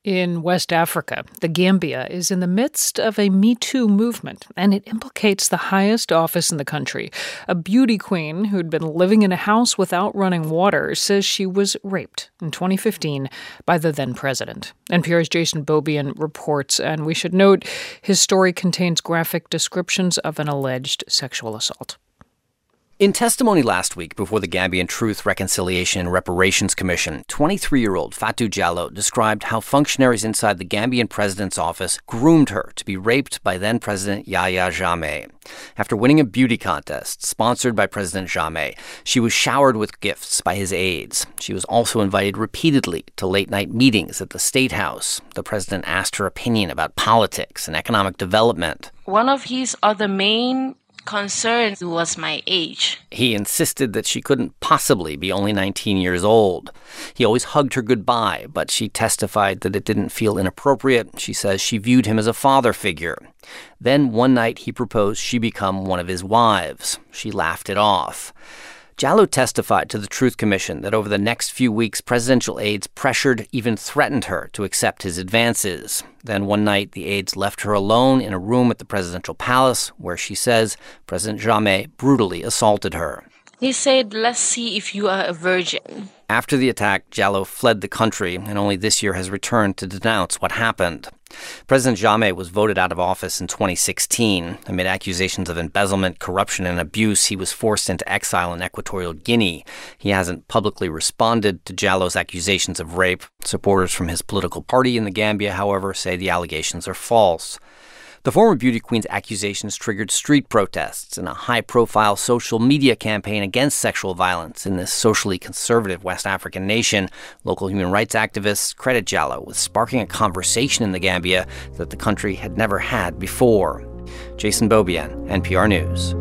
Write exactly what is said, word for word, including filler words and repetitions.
In West Africa, the Gambia is in the midst of a Me Too movement, and it implicates the highest office in the country. A beauty queen who'd been living in a house without running water says she was raped in twenty fifteen by the then president. N P R's Jason Beaubien reports, and we should note his story contains graphic descriptions of an alleged sexual assault. In testimony last week before the Gambian Truth, Reconciliation and Reparations Commission, twenty-three-year-old Fatou Diallo described how functionaries inside the Gambian president's office groomed her to be raped by then-President Yahya Jammeh. After winning a beauty contest sponsored by President Jammeh, she was showered with gifts by his aides. She was also invited repeatedly to late-night meetings at the State House. The president asked her opinion about politics and economic development. One of his other main concern was my age. He insisted that she couldn't possibly be only nineteen years old. He always hugged her goodbye, but she testified that it didn't feel inappropriate. She says she viewed him as a father figure. Then one night he proposed she become one of his wives. She laughed it off. Diallo testified to the Truth Commission that over the next few weeks, presidential aides pressured, even threatened her to accept his advances. Then one night, the aides left her alone in a room at the presidential palace where, she says, President Jammeh brutally assaulted her. He said, "Let's see if you are a virgin." After the attack, Diallo fled the country and only this year has returned to denounce what happened. President Jammeh was voted out of office in twenty sixteen. Amid accusations of embezzlement, corruption, and abuse, he was forced into exile in Equatorial Guinea. He hasn't publicly responded to Diallo's accusations of rape. Supporters from his political party in the Gambia, however, say the allegations are false. The former beauty queen's accusations triggered street protests and a high-profile social media campaign against sexual violence in this socially conservative West African nation. Local human rights activists credit Diallo with sparking a conversation in the Gambia that the country had never had before. Jason Beaubien, N P R News.